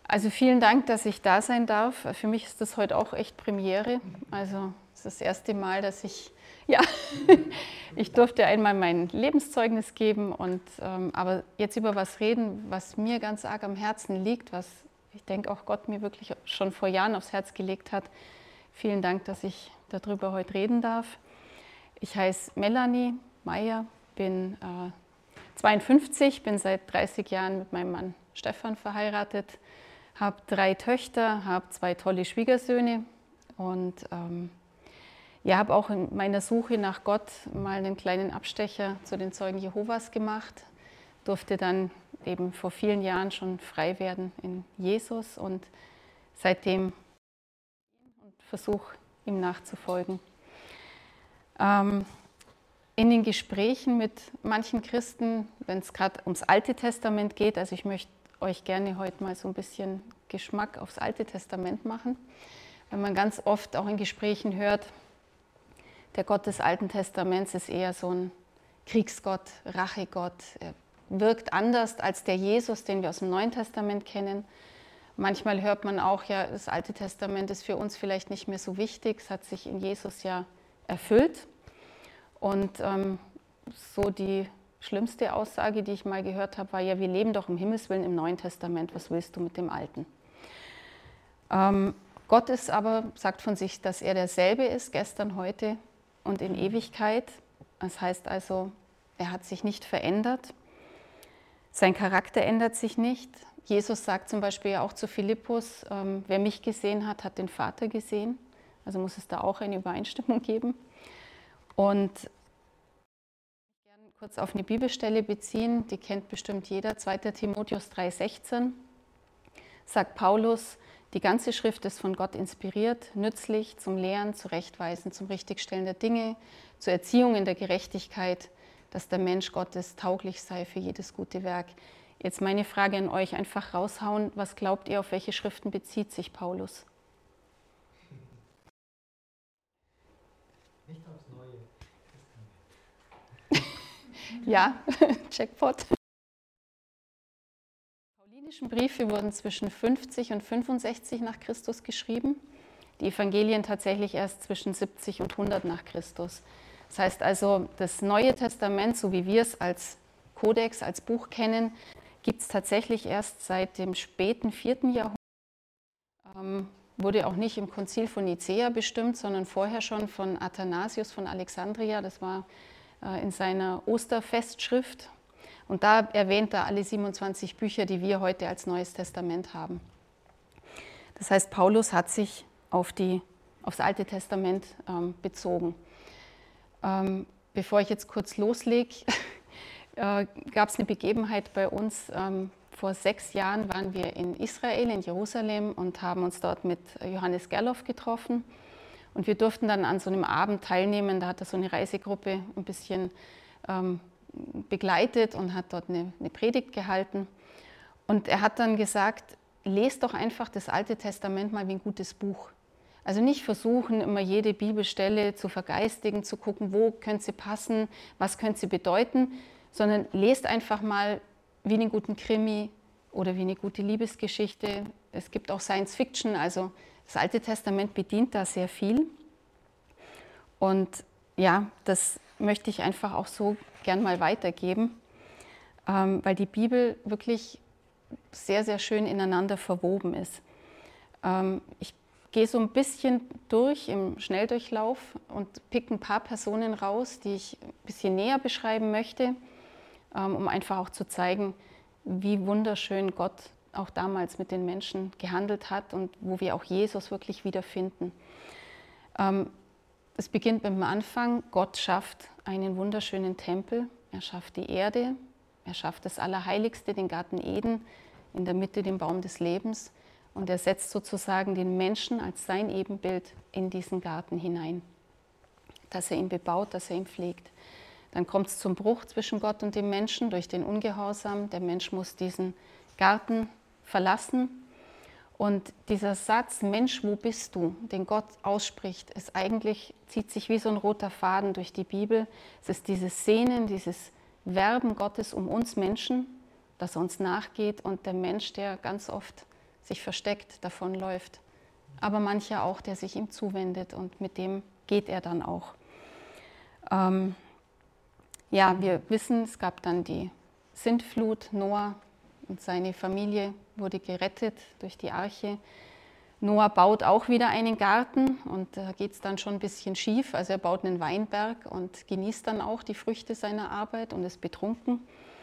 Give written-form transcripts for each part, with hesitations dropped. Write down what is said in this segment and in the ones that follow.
Also vielen Dank, dass ich da sein darf. Für mich ist das heute auch echt Premiere. Also es ist das erste Mal, dass ich durfte einmal mein Lebenszeugnis geben aber jetzt über was reden, was mir ganz arg am Herzen liegt, was ich denke auch Gott mir wirklich schon vor Jahren aufs Herz gelegt hat. Vielen Dank, dass ich darüber heute reden darf. Ich heiße Melanie Meyer, bin 52, bin seit 30 Jahren mit meinem Mann Stefan verheiratet, habe 3 Töchter, habe 2 tolle Schwiegersöhne und habe auch in meiner Suche nach Gott mal einen kleinen Abstecher zu den Zeugen Jehovas gemacht, durfte dann eben vor vielen Jahren schon frei werden in Jesus und seitdem versuche ihm nachzufolgen. In den Gesprächen mit manchen Christen, wenn es gerade ums Alte Testament geht, also ich möchte euch gerne heute mal so ein bisschen Geschmack aufs Alte Testament machen, wenn man ganz oft auch in Gesprächen hört, der Gott des Alten Testaments ist eher so ein Kriegsgott, Rachegott, er wirkt anders als der Jesus, den wir aus dem Neuen Testament kennen. Manchmal hört man auch, ja, das Alte Testament ist für uns vielleicht nicht mehr so wichtig, es hat sich in Jesus ja erfüllt. Und so die schlimmste Aussage, die ich mal gehört habe, war ja, wir leben doch um Himmels Willen im Neuen Testament, was willst du mit dem Alten? Gott ist aber, sagt von sich, dass er derselbe ist, gestern, heute und in Ewigkeit. Das heißt also, er hat sich nicht verändert, sein Charakter ändert sich nicht. Jesus sagt zum Beispiel ja auch zu Philippus, wer mich gesehen hat, hat den Vater gesehen. Also muss es da auch eine Übereinstimmung geben. Und ich gerne kurz auf eine Bibelstelle beziehen, die kennt bestimmt jeder, 2. Timotheus 3,16, sagt Paulus, die ganze Schrift ist von Gott inspiriert, nützlich zum Lehren, Zurechtweisen, zum Richtigstellen der Dinge, zur Erziehung in der Gerechtigkeit, dass der Mensch Gottes tauglich sei für jedes gute Werk. Jetzt meine Frage an euch, einfach raushauen, was glaubt ihr, auf welche Schriften bezieht sich Paulus? Nicht aufs Neue. Ja, Jackpot. Die paulinischen Briefe wurden zwischen 50 und 65 nach Christus geschrieben, die Evangelien tatsächlich erst zwischen 70 und 100 nach Christus. Das heißt also, das Neue Testament, so wie wir es als Kodex, als Buch kennen, gibt es tatsächlich erst seit dem späten 4. Jahrhundert. Wurde auch nicht im Konzil von Nicäa bestimmt, sondern vorher schon von Athanasius von Alexandria. Das war in seiner Osterfestschrift. Und da erwähnt er alle 27 Bücher, die wir heute als Neues Testament haben. Das heißt, Paulus hat sich aufs Alte Testament bezogen. Bevor ich jetzt kurz loslege, gab es eine Begebenheit bei uns. Vor 6 Jahren waren wir in Israel, in Jerusalem und haben uns dort mit Johannes Gerloff getroffen. Und wir durften dann an so einem Abend teilnehmen. Da hat er so eine Reisegruppe ein bisschen begleitet und hat dort eine Predigt gehalten. Und er hat dann gesagt, lest doch einfach das Alte Testament mal wie ein gutes Buch. Also nicht versuchen, immer jede Bibelstelle zu vergeistigen, zu gucken, wo könnte sie passen, was könnte sie bedeuten, sondern lest einfach mal wie einen guten Krimi oder wie eine gute Liebesgeschichte. Es gibt auch Science Fiction, also das Alte Testament bedient da sehr viel. Und ja, das möchte ich einfach auch so gern mal weitergeben, weil die Bibel wirklich sehr, sehr schön ineinander verwoben ist. Ich gehe so ein bisschen durch im Schnelldurchlauf und pick ein paar Personen raus, die ich ein bisschen näher beschreiben möchte, um einfach auch zu zeigen, wie wunderschön Gott auch damals mit den Menschen gehandelt hat und wo wir auch Jesus wirklich wiederfinden. Es beginnt mit dem Anfang. Gott schafft einen wunderschönen Tempel. Er schafft die Erde. Er schafft das Allerheiligste, den Garten Eden, in der Mitte den Baum des Lebens. Und er setzt sozusagen den Menschen als sein Ebenbild in diesen Garten hinein, dass er ihn bebaut, dass er ihn pflegt. Dann kommt es zum Bruch zwischen Gott und dem Menschen durch den Ungehorsam. Der Mensch muss diesen Garten verlassen. Und dieser Satz, Mensch, wo bist du, den Gott ausspricht, ist eigentlich, zieht sich wie so ein roter Faden durch die Bibel. Es ist dieses Sehnen, dieses Werben Gottes um uns Menschen, dass er uns nachgeht und der Mensch, der ganz oft sich versteckt, davonläuft. Aber mancher auch, der sich ihm zuwendet und mit dem geht er dann auch. Ja, wir wissen, es gab dann die Sintflut, Noah und seine Familie wurde gerettet durch die Arche. Noah baut auch wieder einen Garten und da geht es dann schon ein bisschen schief. Also er baut einen Weinberg und genießt dann auch die Früchte seiner Arbeit und ist betrunken.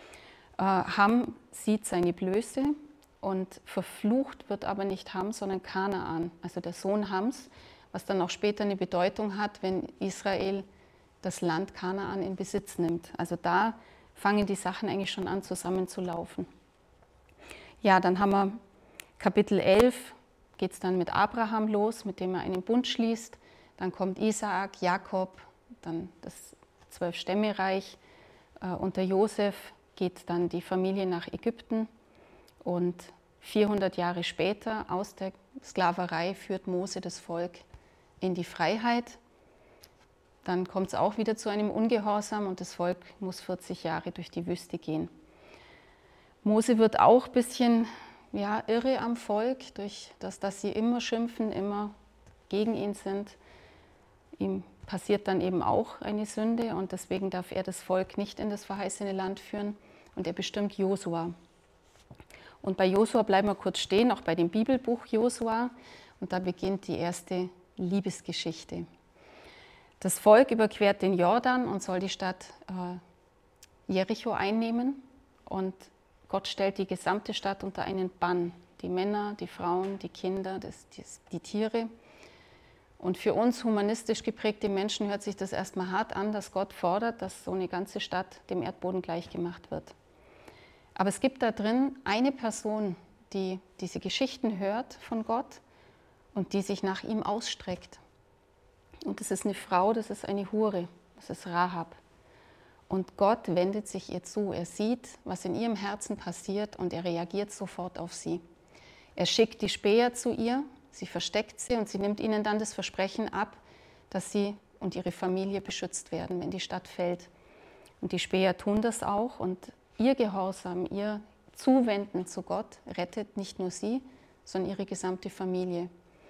Ham sieht seine Blöße und verflucht wird aber nicht Ham, sondern Kanaan, also der Sohn Hams, was dann auch später eine Bedeutung hat, wenn Israel das Land Kanaan in Besitz nimmt. Also da fangen die Sachen eigentlich schon an zusammenzulaufen. Ja, dann haben wir Kapitel 11, geht es dann mit Abraham los, mit dem er einen Bund schließt. Dann kommt Isaak, Jakob, dann das 12-Stämme-Reich. Unter Josef geht dann die Familie nach Ägypten. Und 400 Jahre später, aus der Sklaverei, führt Mose das Volk in die Freiheit. Dann kommt es auch wieder zu einem Ungehorsam und das Volk muss 40 Jahre durch die Wüste gehen. Mose wird auch ein bisschen irre am Volk, durch das, dass sie immer schimpfen, immer gegen ihn sind. Ihm passiert dann eben auch eine Sünde und deswegen darf er das Volk nicht in das verheißene Land führen und er bestimmt Josua. Und bei Josua bleiben wir kurz stehen, auch bei dem Bibelbuch Josua, und da beginnt die erste Liebesgeschichte. Das Volk überquert den Jordan und soll die Stadt Jericho einnehmen und Gott stellt die gesamte Stadt unter einen Bann. Die Männer, die Frauen, die Kinder, die Tiere. Und für uns humanistisch geprägte Menschen hört sich das erstmal hart an, dass Gott fordert, dass so eine ganze Stadt dem Erdboden gleichgemacht wird. Aber es gibt da drin eine Person, die diese Geschichten hört von Gott und die sich nach ihm ausstreckt. Und das ist eine Frau, das ist eine Hure, das ist Rahab. Und Gott wendet sich ihr zu. Er sieht, was in ihrem Herzen passiert und er reagiert sofort auf sie. Er schickt die Späher zu ihr, sie versteckt sie und sie nimmt ihnen dann das Versprechen ab, dass sie und ihre Familie beschützt werden, wenn die Stadt fällt. Und die Späher tun das auch und ihr Gehorsam, ihr Zuwenden zu Gott rettet nicht nur sie, sondern ihre gesamte Familie.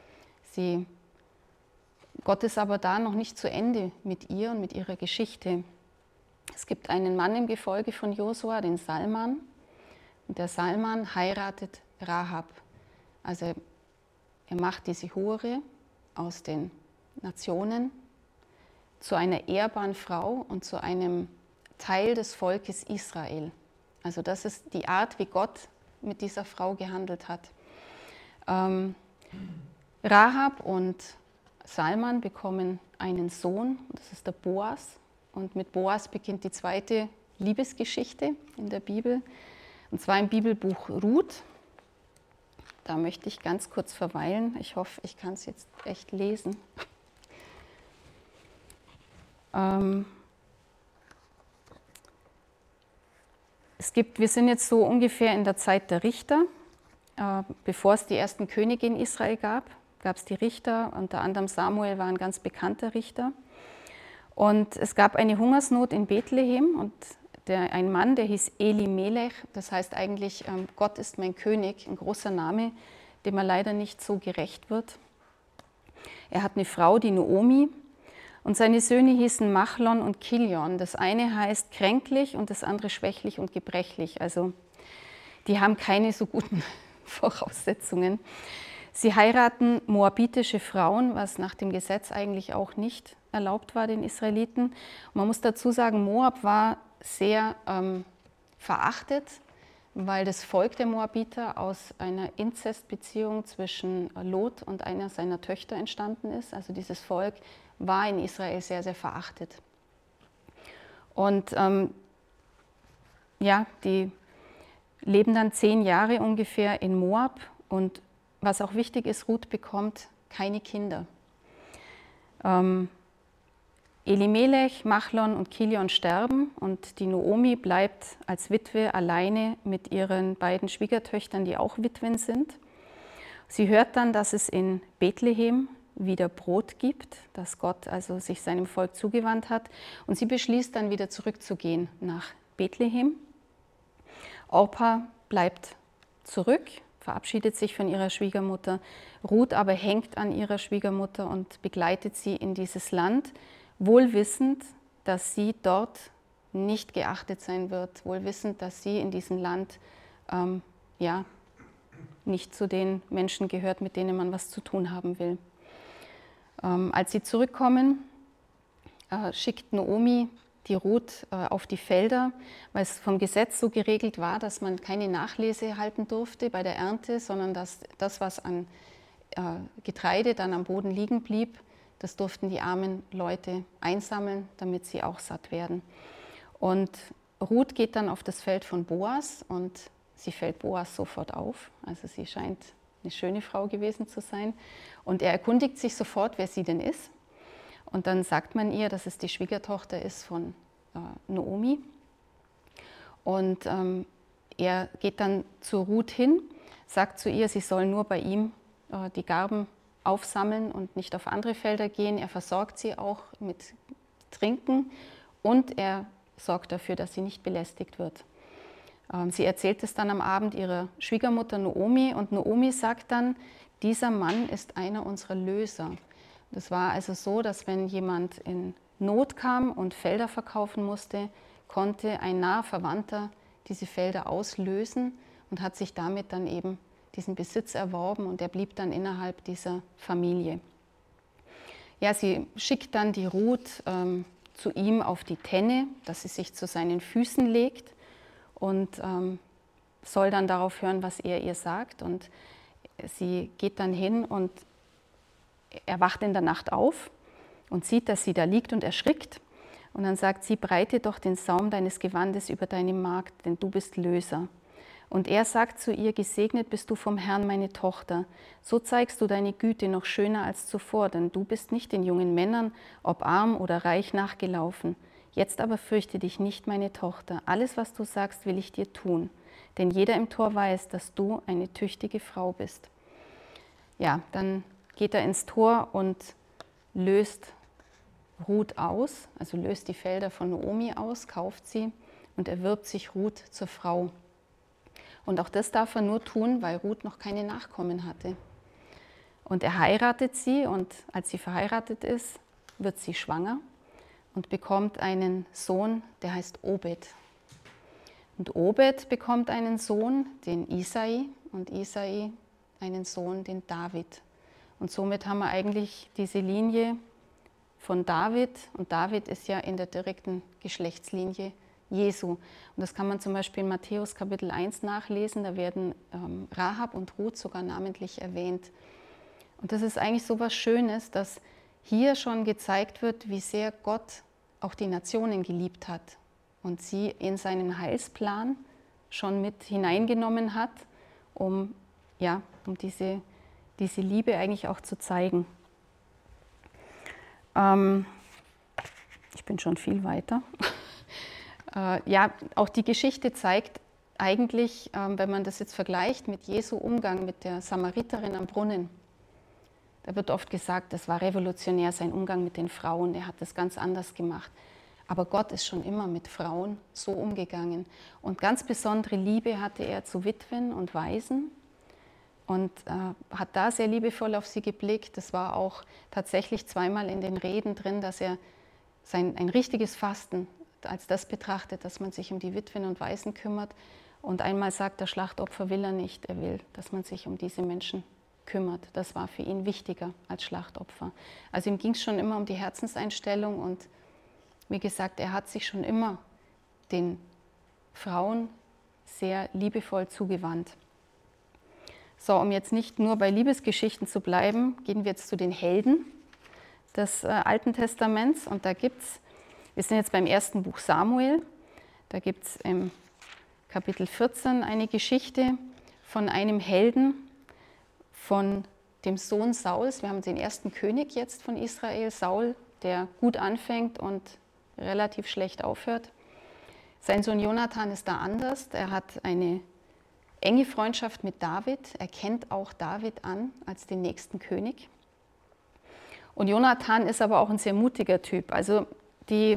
Gott ist aber da noch nicht zu Ende mit ihr und mit ihrer Geschichte. Es gibt einen Mann im Gefolge von Josua, den Salman, und der Salman heiratet Rahab. Also er macht diese Hure aus den Nationen zu einer ehrbaren Frau und zu einem Teil des Volkes Israel. Also das ist die Art, wie Gott mit dieser Frau gehandelt hat. Rahab und Salman bekommen einen Sohn, das ist der Boas. Und mit Boas beginnt die zweite Liebesgeschichte in der Bibel, und zwar im Bibelbuch Ruth. Da möchte ich ganz kurz verweilen. Ich hoffe, ich kann es jetzt echt lesen. Wir sind jetzt so ungefähr in der Zeit der Richter. Bevor es die ersten Könige in Israel gab, gab es die Richter. Unter anderem Samuel war ein ganz bekannter Richter. Und es gab eine Hungersnot in Bethlehem und ein Mann, der hieß Elimelech, das heißt eigentlich Gott ist mein König, ein großer Name, dem er leider nicht so gerecht wird. Er hat eine Frau, die Naomi, und seine Söhne hießen Machlon und Kilion. Das eine heißt kränklich und das andere schwächlich und gebrechlich. Also die haben keine so guten Voraussetzungen. Sie heiraten moabitische Frauen, was nach dem Gesetz eigentlich auch nicht erlaubt war den Israeliten. Und man muss dazu sagen, Moab war sehr verachtet, weil das Volk der Moabiter aus einer Inzestbeziehung zwischen Lot und einer seiner Töchter entstanden ist. Also dieses Volk war in Israel sehr, sehr verachtet. Und die leben dann 10 Jahre ungefähr in Moab. Und was auch wichtig ist, Ruth bekommt keine Kinder. Elimelech, Machlon und Kilion sterben und die Naomi bleibt als Witwe alleine mit ihren beiden Schwiegertöchtern, die auch Witwen sind. Sie hört dann, dass es in Bethlehem wieder Brot gibt, dass Gott also sich seinem Volk zugewandt hat, und sie beschließt dann wieder zurückzugehen nach Bethlehem. Orpa bleibt zurück, verabschiedet sich von ihrer Schwiegermutter. Ruth aber hängt an ihrer Schwiegermutter und begleitet sie in dieses Land, wohl wissend, dass sie dort nicht geachtet sein wird, wohl wissend, dass sie in diesem Land nicht zu den Menschen gehört, mit denen man was zu tun haben will. Als sie zurückkommen, schickt Naomi die Ruth auf die Felder, weil es vom Gesetz so geregelt war, dass man keine Nachlese halten durfte bei der Ernte, sondern dass das, was an Getreide dann am Boden liegen blieb, das durften die armen Leute einsammeln, damit sie auch satt werden. Und Ruth geht dann auf das Feld von Boas und sie fällt Boas sofort auf. Also sie scheint eine schöne Frau gewesen zu sein. Und er erkundigt sich sofort, wer sie denn ist. Und dann sagt man ihr, dass es die Schwiegertochter ist von Naomi. Und er geht dann zu Ruth hin, sagt zu ihr, sie soll nur bei ihm die Garben aufsammeln und nicht auf andere Felder gehen. Er versorgt sie auch mit Trinken und er sorgt dafür, dass sie nicht belästigt wird. Sie erzählt es dann am Abend ihrer Schwiegermutter Naomi und Naomi sagt dann, dieser Mann ist einer unserer Löser. Das war also so, dass wenn jemand in Not kam und Felder verkaufen musste, konnte ein naher Verwandter diese Felder auslösen und hat sich damit dann eben diesen Besitz erworben und er blieb dann innerhalb dieser Familie. Ja, sie schickt dann die Ruth zu ihm auf die Tenne, dass sie sich zu seinen Füßen legt und soll dann darauf hören, was er ihr sagt. Und sie geht dann hin und er wacht in der Nacht auf und sieht, dass sie da liegt und erschrickt. Und dann sagt sie, breite doch den Saum deines Gewandes über deine Magd, denn du bist Löser. Und er sagt zu ihr, gesegnet bist du vom Herrn, meine Tochter. So zeigst du deine Güte noch schöner als zuvor, denn du bist nicht den jungen Männern, ob arm oder reich, nachgelaufen. Jetzt aber fürchte dich nicht, meine Tochter. Alles, was du sagst, will ich dir tun. Denn jeder im Tor weiß, dass du eine tüchtige Frau bist. Ja, dann geht er ins Tor und löst Ruth aus, also löst die Felder von Naomi aus, kauft sie und erwirbt sich Ruth zur Frau. Und auch das darf er nur tun, weil Ruth noch keine Nachkommen hatte. Und er heiratet sie und als sie verheiratet ist, wird sie schwanger und bekommt einen Sohn, der heißt Obed. Und Obed bekommt einen Sohn, den Isai, und Isai einen Sohn, den David. Und somit haben wir eigentlich diese Linie von David. Und David ist ja in der direkten Geschlechtslinie Jesu. Und das kann man zum Beispiel in Matthäus Kapitel 1 nachlesen. Da werden Rahab und Ruth sogar namentlich erwähnt. Und das ist eigentlich so was Schönes, dass hier schon gezeigt wird, wie sehr Gott auch die Nationen geliebt hat und sie in seinen Heilsplan schon mit hineingenommen hat, um diese Liebe eigentlich auch zu zeigen. Ich bin schon viel weiter. Auch die Geschichte zeigt eigentlich, wenn man das jetzt vergleicht mit Jesu Umgang mit der Samariterin am Brunnen, da wird oft gesagt, das war revolutionär, sein Umgang mit den Frauen, er hat das ganz anders gemacht. Aber Gott ist schon immer mit Frauen so umgegangen. Und ganz besondere Liebe hatte er zu Witwen und Waisen und hat da sehr liebevoll auf sie geblickt. Das war auch tatsächlich zweimal in den Reden drin, dass er ein richtiges Fasten als das betrachtet, dass man sich um die Witwen und Waisen kümmert. Und einmal sagt er, Schlachtopfer will er nicht, er will, dass man sich um diese Menschen kümmert. Das war für ihn wichtiger als Schlachtopfer. Also ihm ging es schon immer um die Herzenseinstellung und wie gesagt, er hat sich schon immer den Frauen sehr liebevoll zugewandt. So, um jetzt nicht nur bei Liebesgeschichten zu bleiben, gehen wir jetzt zu den Helden des Alten Testaments. Und da wir sind jetzt beim ersten Buch Samuel, da gibt es im Kapitel 14 eine Geschichte von einem Helden, von dem Sohn Sauls. Wir haben den ersten König jetzt von Israel, Saul, der gut anfängt und relativ schlecht aufhört. Sein Sohn Jonathan ist da anders. Er hat eine enge Freundschaft mit David. Er kennt auch David an als den nächsten König. Und Jonathan ist aber auch ein sehr mutiger Typ. Also die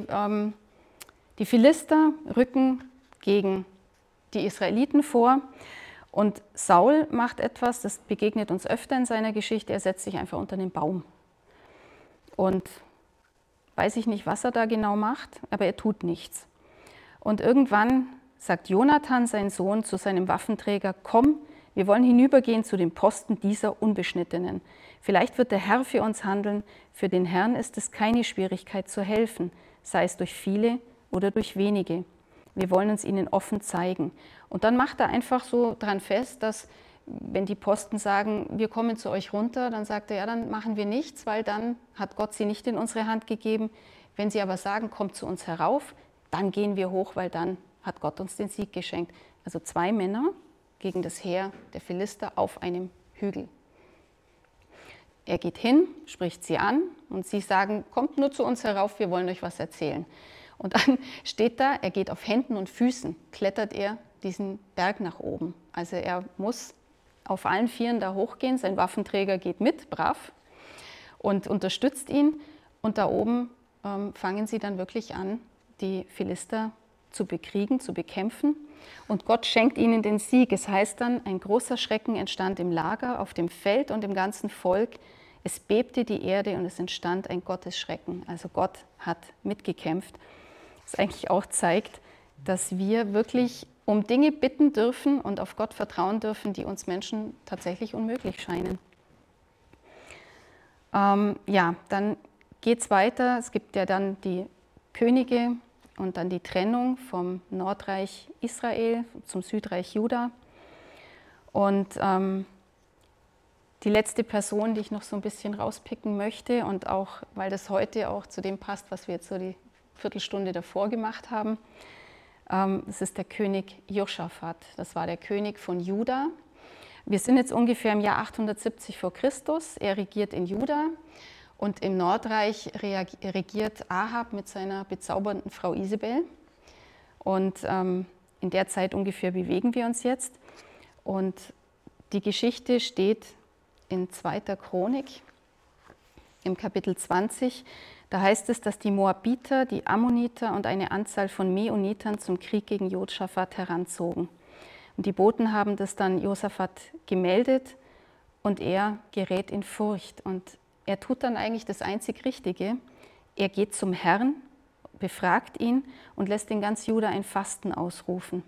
Philister rücken gegen die Israeliten vor und Saul macht etwas, das begegnet uns öfter in seiner Geschichte, er setzt sich einfach unter den Baum. Und weiß ich nicht, was er da genau macht, aber er tut nichts. Und irgendwann sagt Jonathan, sein Sohn, zu seinem Waffenträger: Komm, wir wollen hinübergehen zu den Posten dieser Unbeschnittenen. Vielleicht wird der Herr für uns handeln. Für den Herrn ist es keine Schwierigkeit zu helfen, sei es durch viele oder durch wenige. Wir wollen uns ihnen offen zeigen. Und dann macht er einfach so dran fest, dass wenn die Posten sagen, wir kommen zu euch runter, dann sagt er, ja, dann machen wir nichts, weil dann hat Gott sie nicht in unsere Hand gegeben. Wenn sie aber sagen, kommt zu uns herauf, dann gehen wir hoch, weil dann hat Gott uns den Sieg geschenkt. Also 2 Männer gegen das Heer der Philister auf einem Hügel. Er geht hin, spricht sie an und sie sagen, kommt nur zu uns herauf, wir wollen euch was erzählen. Und dann steht da, er geht auf Händen und Füßen, klettert er diesen Berg nach oben. Also er muss auf allen Vieren da hochgehen, sein Waffenträger geht mit, brav, und unterstützt ihn. Und da oben fangen sie dann wirklich an, die Philister zu bekriegen, zu bekämpfen. Und Gott schenkt ihnen den Sieg. Es heißt dann, ein großer Schrecken entstand im Lager, auf dem Feld und im ganzen Volk. Es bebte die Erde und es entstand ein Gottesschrecken. Also Gott hat mitgekämpft. Das eigentlich auch zeigt, dass wir wirklich um Dinge bitten dürfen und auf Gott vertrauen dürfen, die uns Menschen tatsächlich unmöglich scheinen. Dann geht es weiter. Es gibt ja dann die Könige und dann die Trennung vom Nordreich Israel zum Südreich Juda. Und die letzte Person, die ich noch so ein bisschen rauspicken möchte und auch, weil das heute auch zu dem passt, was wir jetzt so die Viertelstunde davor gemacht haben, das ist der König Josaphat. Das war der König von Juda. Wir sind jetzt ungefähr im Jahr 870 vor Christus. Er regiert in Juda und im Nordreich regiert Ahab mit seiner bezaubernden Frau Isabel. Und in der Zeit ungefähr bewegen wir uns jetzt. Und die Geschichte steht in 2. Chronik im Kapitel 20. Da heißt es, dass die Moabiter, die Ammoniter und eine Anzahl von Meunitern zum Krieg gegen Josaphat heranzogen. Und die Boten haben das dann Josaphat gemeldet und er gerät in Furcht. Und er tut dann eigentlich das einzig Richtige. Er geht zum Herrn, befragt ihn und lässt in ganz Juda ein Fasten ausrufen.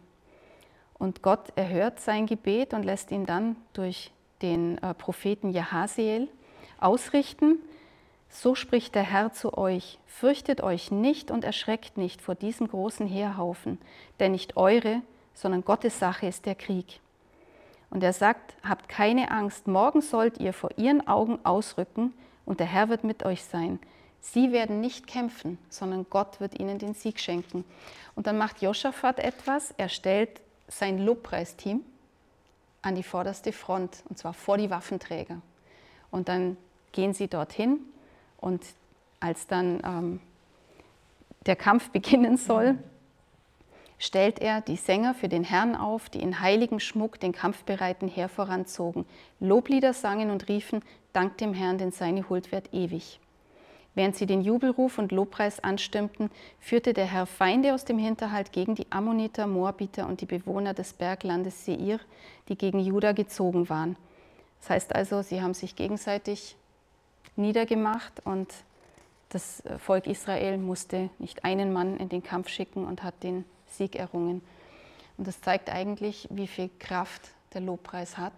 Und Gott erhört sein Gebet und lässt ihn dann durch den Propheten Jahasiel ausrichten: So spricht der Herr zu euch, fürchtet euch nicht und erschreckt nicht vor diesem großen Heerhaufen, denn nicht eure, sondern Gottes Sache ist der Krieg. Und er sagt, habt keine Angst, morgen sollt ihr vor ihren Augen ausrücken und der Herr wird mit euch sein. Sie werden nicht kämpfen, sondern Gott wird ihnen den Sieg schenken. Und dann macht Josaphat etwas, er stellt sein Lobpreisteam an die vorderste Front, und zwar vor die Waffenträger. Und dann gehen sie dorthin. Und als dann der Kampf beginnen soll, stellt er die Sänger für den Herrn auf, die in heiligem Schmuck den kampfbereiten Heer voranzogen, Loblieder sangen und riefen, Dank dem Herrn, denn seine Huld währt ewig. Während sie den Jubelruf und Lobpreis anstimmten, führte der Herr Feinde aus dem Hinterhalt gegen die Ammoniter, Moabiter und die Bewohner des Berglandes Seir, die gegen Juda gezogen waren. Das heißt also, sie haben sich gegenseitig niedergemacht und das Volk Israel musste nicht einen Mann in den Kampf schicken und hat den Sieg errungen. Und das zeigt eigentlich, wie viel Kraft der Lobpreis hat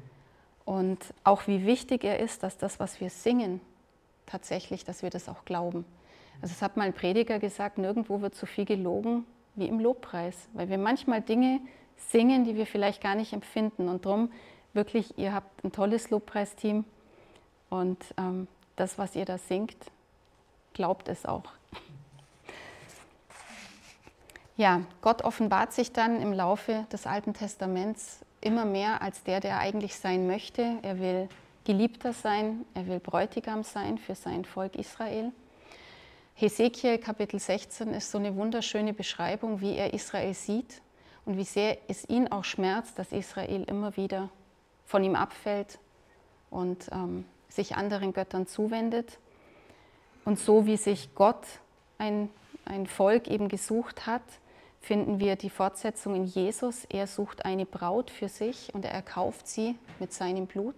und auch wie wichtig er ist, dass das, was wir singen, tatsächlich, dass wir das auch glauben. Also es hat mal ein Prediger gesagt, nirgendwo wird so viel gelogen wie im Lobpreis, weil wir manchmal Dinge singen, die wir vielleicht gar nicht empfinden. Und darum wirklich, ihr habt ein tolles Lobpreisteam und das, was ihr da singt, glaubt es auch. Ja, Gott offenbart sich dann im Laufe des Alten Testaments immer mehr als der eigentlich sein möchte. Er will Geliebter sein, er will Bräutigam sein für sein Volk Israel. Hesekiel Kapitel 16 ist so eine wunderschöne Beschreibung, wie er Israel sieht und wie sehr es ihn auch schmerzt, dass Israel immer wieder von ihm abfällt und sich anderen Göttern zuwendet. Und so wie sich Gott ein Volk eben gesucht hat, finden wir die Fortsetzung in Jesus. Er sucht eine Braut für sich und er erkauft sie mit seinem Blut.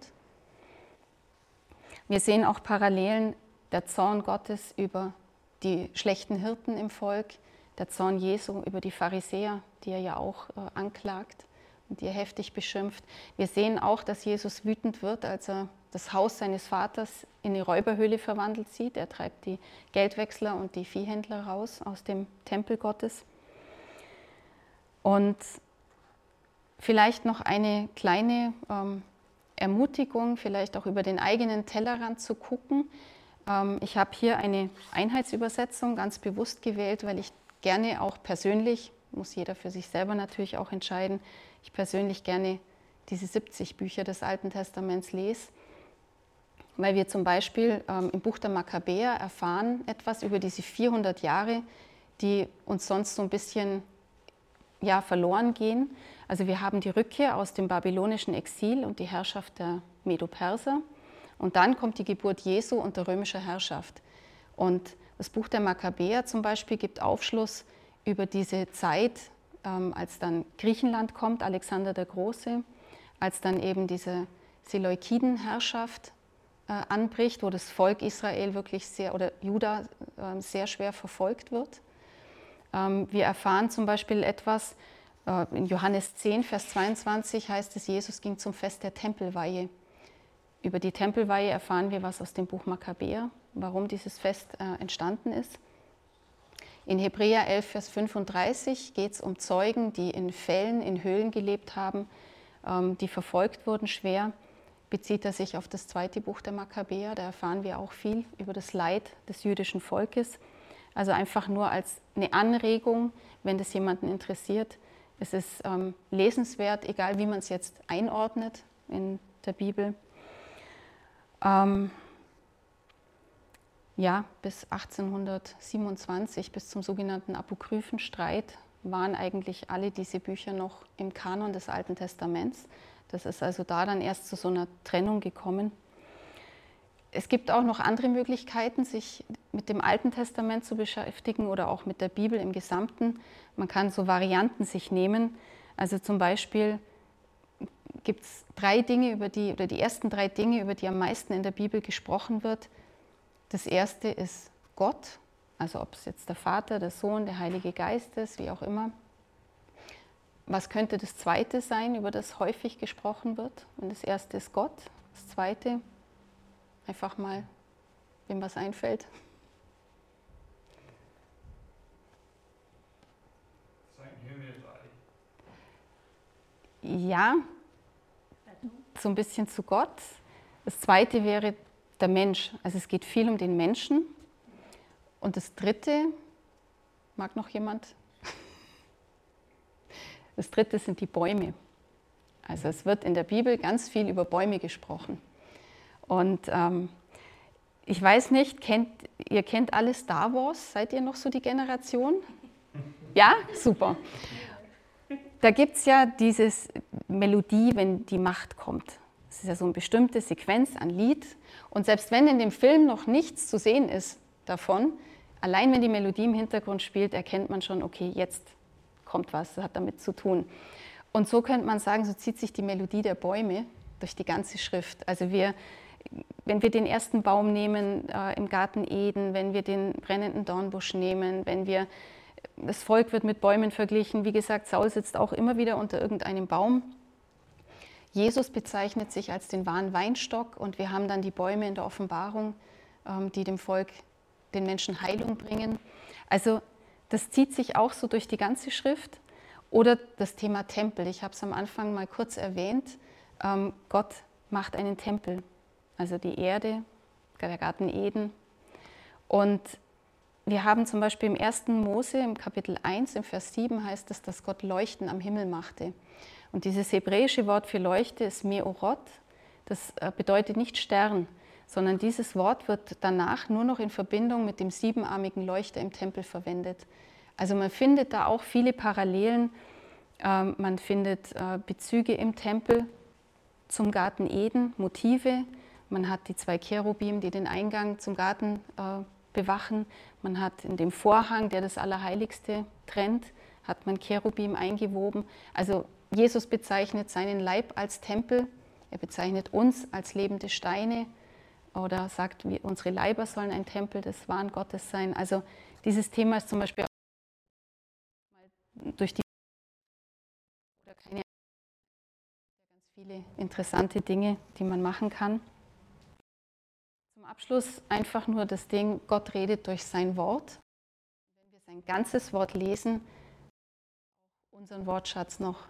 Wir sehen auch Parallelen, der Zorn Gottes über die schlechten Hirten im Volk, der Zorn Jesu über die Pharisäer, die er ja auch anklagt und die er heftig beschimpft. Wir sehen auch, dass Jesus wütend wird, als er das Haus seines Vaters in eine Räuberhöhle verwandelt sieht. Er treibt die Geldwechsler und die Viehhändler raus aus dem Tempel Gottes. Und vielleicht noch eine kleine Ermutigung, vielleicht auch über den eigenen Tellerrand zu gucken. Ich habe hier eine Einheitsübersetzung ganz bewusst gewählt, weil ich gerne auch persönlich, muss jeder für sich selber natürlich auch entscheiden, ich persönlich gerne diese 70 Bücher des Alten Testaments lese, weil wir zum Beispiel im Buch der Makkabäer erfahren etwas über diese 400 Jahre, die uns sonst so ein bisschen verloren gehen. Also wir haben die Rückkehr aus dem babylonischen Exil und die Herrschaft der Medo-Perser. Und dann kommt die Geburt Jesu unter römischer Herrschaft. Und das Buch der Makkabäer zum Beispiel gibt Aufschluss über diese Zeit, als dann Griechenland kommt, Alexander der Große, als dann eben diese Seleukidenherrschaft anbricht, wo das Volk Israel wirklich oder Juda sehr schwer verfolgt wird. Wir erfahren zum Beispiel etwas, in Johannes 10, Vers 22 heißt es, Jesus ging zum Fest der Tempelweihe. Über die Tempelweihe erfahren wir was aus dem Buch Makkabäer, warum dieses Fest entstanden ist. In Hebräer 11, Vers 35 geht es um Zeugen, die in Fällen, in Höhlen gelebt haben, die verfolgt wurden schwer. Bezieht er sich auf das zweite Buch der Makkabäer, da erfahren wir auch viel über das Leid des jüdischen Volkes. Also einfach nur als eine Anregung, wenn das jemanden interessiert. Es ist lesenswert, egal wie man es jetzt einordnet in der Bibel. Bis 1827, bis zum sogenannten Apokryphenstreit, waren eigentlich alle diese Bücher noch im Kanon des Alten Testaments. Das ist also da dann erst zu so einer Trennung gekommen. Es gibt auch noch andere Möglichkeiten, sich mit dem Alten Testament zu beschäftigen oder auch mit der Bibel im Gesamten. Man kann so Varianten sich nehmen. Also zum Beispiel gibt es die ersten 3 Dinge, über die am meisten in der Bibel gesprochen wird. Das erste ist Gott, also ob es jetzt der Vater, der Sohn, der Heilige Geist ist, wie auch immer. Was könnte das zweite sein, über das häufig gesprochen wird? Und das erste ist Gott, das zweite, einfach mal, wem was einfällt. Sein Himmelreich. Ja, so ein bisschen zu Gott. Das zweite wäre der Mensch. Also es geht viel um den Menschen. Und das dritte, mag noch jemand? Das dritte sind die Bäume. Also es wird in der Bibel ganz viel über Bäume gesprochen. Und ich weiß nicht, ihr kennt alle Star Wars? Seid ihr noch so die Generation? Ja? Super. Da gibt es ja diese Melodie, wenn die Macht kommt. Das ist ja so eine bestimmte Sequenz an Lied. Und selbst wenn in dem Film noch nichts zu sehen ist davon, allein wenn die Melodie im Hintergrund spielt, erkennt man schon, okay, jetzt kommt was, das hat damit zu tun. Und so könnte man sagen, so zieht sich die Melodie der Bäume durch die ganze Schrift. Also wenn wir den ersten Baum nehmen im Garten Eden, wenn wir den brennenden Dornbusch nehmen, das Volk wird mit Bäumen verglichen. Wie gesagt, Saul sitzt auch immer wieder unter irgendeinem Baum. Jesus bezeichnet sich als den wahren Weinstock und wir haben dann die Bäume in der Offenbarung, die dem Volk, den Menschen Heilung bringen. Also das zieht sich auch so durch die ganze Schrift. Oder das Thema Tempel. Ich habe es am Anfang mal kurz erwähnt. Gott macht einen Tempel, also die Erde, der Garten Eden. Und wir haben zum Beispiel im 1. Mose, im Kapitel 1, im Vers 7 heißt es, dass Gott Leuchten am Himmel machte. Und dieses hebräische Wort für Leuchte ist Meorot. Das bedeutet nicht Stern, sondern dieses Wort wird danach nur noch in Verbindung mit dem 7-armigen Leuchter im Tempel verwendet. Also man findet da auch viele Parallelen. Man findet Bezüge im Tempel zum Garten Eden, Motive. Man hat die 2 Cherubim, die den Eingang zum Garten bewachen. Man hat in dem Vorhang, der das Allerheiligste trennt, hat man Cherubim eingewoben. Also Jesus bezeichnet seinen Leib als Tempel, er bezeichnet uns als lebende Steine oder sagt, unsere Leiber sollen ein Tempel des wahren Gottes sein. Also dieses Thema ist zum Beispiel auch durch die oder keine ganz viele interessante Dinge, die man machen kann. Zum Abschluss einfach nur das Ding, Gott redet durch sein Wort. Wenn wir sein ganzes Wort lesen, unseren Wortschatz noch.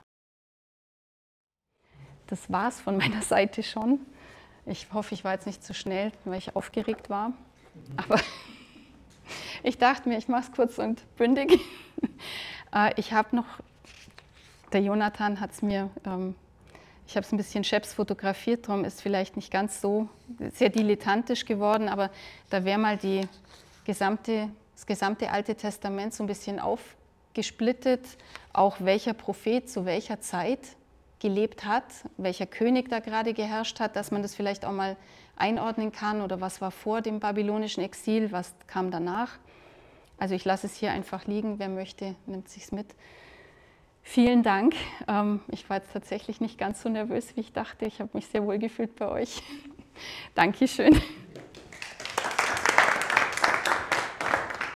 Das war's von meiner Seite schon. Ich hoffe, ich war jetzt nicht zu schnell, weil ich aufgeregt war. Aber ich dachte mir, ich mache es kurz und bündig. Ich habe noch, der Jonathan hat es mir, ich habe es ein bisschen scheps fotografiert, darum ist vielleicht nicht ganz so sehr dilettantisch geworden, aber da wäre mal das gesamte Alte Testament so ein bisschen aufgesplittet, auch welcher Prophet zu welcher Zeit gelebt hat, welcher König da gerade geherrscht hat, dass man das vielleicht auch mal einordnen kann oder was war vor dem babylonischen Exil, was kam danach. Also ich lasse es hier einfach liegen, wer möchte, nimmt sich's mit. Vielen Dank. Ich war jetzt tatsächlich nicht ganz so nervös, wie ich dachte. Ich habe mich sehr wohl gefühlt bei euch. Dankeschön.